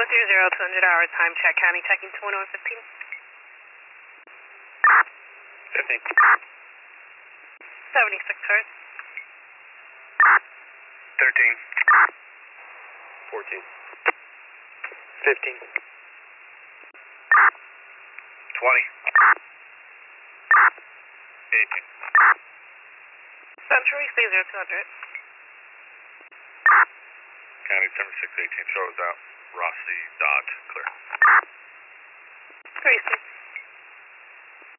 200 hours, time check, county checking 2115. 15. 76 cars. 13. 14. 15. 20. 18. Century, stay 0200. County 7618 shows out. Rossi, Dodge, clear. Gracie.